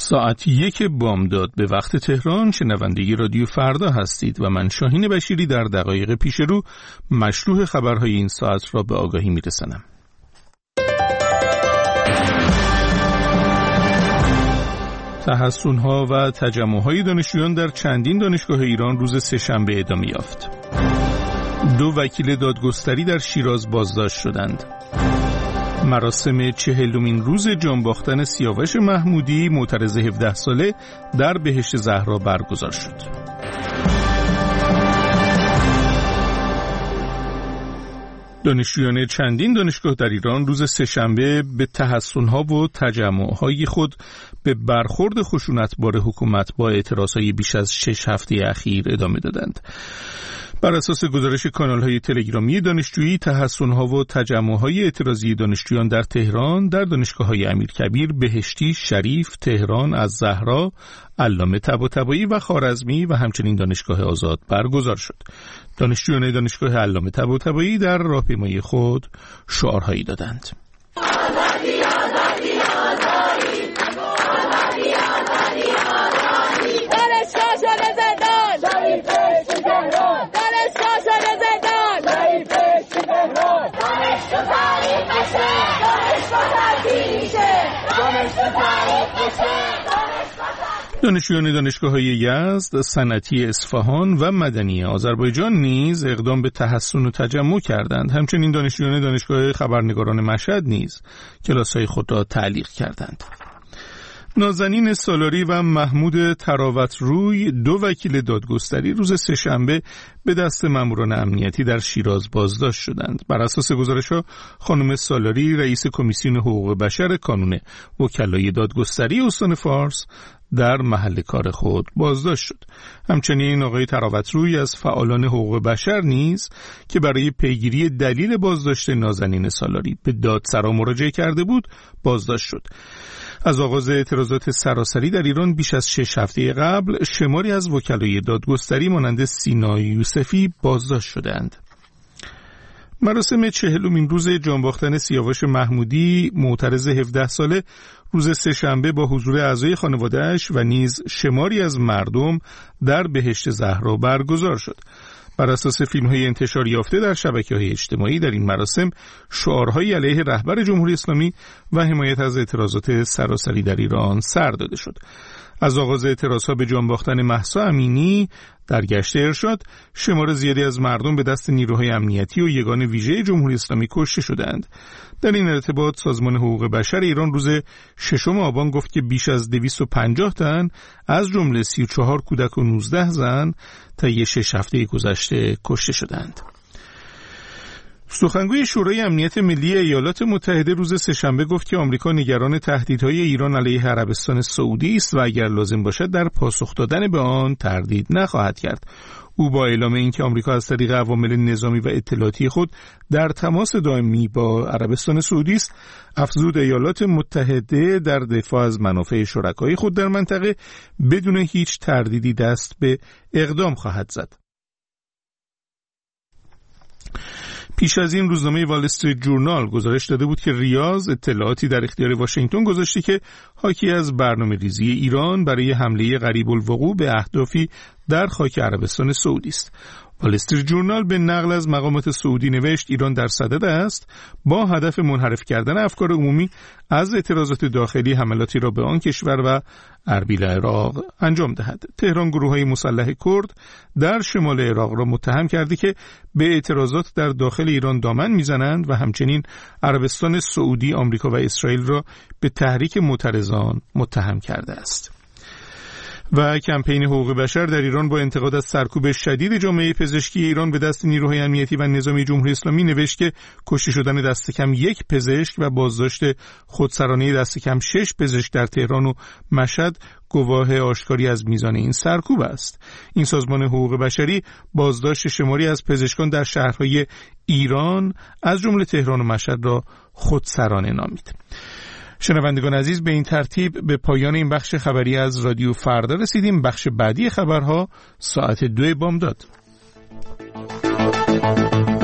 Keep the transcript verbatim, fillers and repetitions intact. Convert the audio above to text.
ساعت یک بامداد به وقت تهران شنونده رادیو فردا هستید و من شاهین بشیری در دقایق پیش رو مشروع خبرهای این ساعت را به آگاهی میرسانم. تحصن‌ها و تجمع‌های دانشجویان در چندین دانشگاه ایران روز سه‌شنبه ادامه یافت. دو وکیل دادگستری در شیراز بازداشت شدند. مراسم چهلمین روز جانباختن سیاوش محمودی معترض هفده ساله در بهشت زهرا برگزار شد. دانشجویان چندین دانشگاه در ایران روز سه‌شنبه به تحصن‌ها و تجمع‌های خود به برخورد خشونتبار حکومت با اعتراضهای بیش از شش هفته اخیر ادامه دادند. بر اساس گزارش کانال‌های تلگرامی دانشجویی، تحصن‌ها و تجمع‌های اعتراضی دانشجویان در تهران در دانشگاه‌های امیرکبیر، بهشتی، شریف، تهران، الزهرا، علامه طباطبایی و خوارزمی و همچنین دانشگاه آزاد برگزار شد. دانشجویان دانشگاه علامه طباطبایی در راهپیمایی خود شعارهایی دادند. آزادی، آزادی، آزادی، آزادی، آزادی، آزادی، دانشگاه شده زندان، شریف بهشتی تهران، دانشگاه شده زندان، شریف بهشتی تهران، دانشگاه تعریف بشه، دانشگاه تعریف شه، دانشگاه تعریف بشه. دانشجویان دانشگاه‌های یزد، صنعتی اصفهان و مدنی آذربایجان نیز اقدام به تحصن و تجمع کردند. همچنین دانشجویان دانشگاه خبرنگاران مشهد نیز کلاس‌های خود را تعلیق کردند. نازنین سالاری و محمود تراوتروی، دو وکیل دادگستری، روز سه‌شنبه به دست ماموران امنیتی در شیراز بازداشت شدند. بر اساس گزارش‌ها، خانم سالاری رئیس کمیسیون حقوق بشر کانون وکلای دادگستری استان فارس در محل کار خود بازداشت شد. همچنین آقای تراوتروی از فعالان حقوق بشر نیز که برای پیگیری دلیل بازداشت نازنین سالاری به دادسرا مراجعه کرده بود بازداشت شد. از آغاز اعتراضات سراسری در ایران بیش از شش هفته قبل شماری از وکلای دادگستری مانند سینا یوسفی بازداشت شدند. مراسم چهلمین روز جانباختن سیاوش محمودی معترض هفده ساله روز سه‌شنبه با حضور اعضای خانواده‌اش و نیز شماری از مردم در بهشت زهرا برگزار شد. بر اساس فیلم‌های انتشار یافته در شبکه‌های اجتماعی، در این مراسم شعارهایی علیه رهبر جمهوری اسلامی و حمایت از اعتراضات سراسری در ایران سر داده شد. از آغاز اعتراضها به جانباختن مهسا امینی در گشت ارشاد، شمار زیادی از مردم به دست نیروهای امنیتی و یگان ویژه جمهوری اسلامی کشته شدند. در این ارتباط سازمان حقوق بشر ایران روز ششم آبان گفت که بیش از دویست و پنجاه تن از جمله سی و چهار کودک و نوزده زن طی شش هفته گذشته کشته شدند. سخنگوی شورای امنیت ملی ایالات متحده روز سه‌شنبه گفت که آمریکا نگران تهدیدهای ایران علیه عربستان سعودی است و اگر لازم باشد در پاسخ دادن به آن تردید نخواهد کرد. او با اعلام اینکه آمریکا از طریق عوامل نظامی و اطلاعاتی خود در تماس دائمی با عربستان سعودی است، افزود ایالات متحده در دفاع از منافع شرکای خود در منطقه بدون هیچ تردیدی دست به اقدام خواهد زد. پیش از این روزنامه وال استریت جورنال گزارش داده بود که ریاض اطلاعاتی در اختیار واشنگتن گذاشته که حاکی از برنامه‌ریزی ایران برای حمله قریب الوقوع به اهدافی در خاک عربستان سعودی است. وال استریت جورنال به نقل از مقامات سعودی نوشت ایران در صدد است با هدف منحرف کردن افکار عمومی از اعتراضات داخلی حملاتی را به آن کشور و اربیل عراق انجام دهد. تهران گروه‌های مسلح کرد در شمال عراق را متهم کرده که به اعتراضات در داخل ایران دامن میزنند و همچنین عربستان سعودی، آمریکا و اسرائیل را به تحریک معترضان متهم کرده است. و کمپین حقوق بشر در ایران با انتقاد از سرکوب شدید جامعه پزشکی ایران به دست نیروهای امنیتی و نظامی جمهوری اسلامی نوشت که کشته شدن دست کم یک پزشک و بازداشت خودسرانه دست کم شش پزشک در تهران و مشهد گواه آشکاری از میزان این سرکوب است. این سازمان حقوق بشری بازداشت شماری از پزشکان در شهرهای ایران از جمله تهران و مشهد را خودسرانه نامید. شنوندگان عزیز، به این ترتیب به پایان این بخش خبری از رادیو فردا رسیدیم. بخش بعدی خبرها ساعت دو بامداد.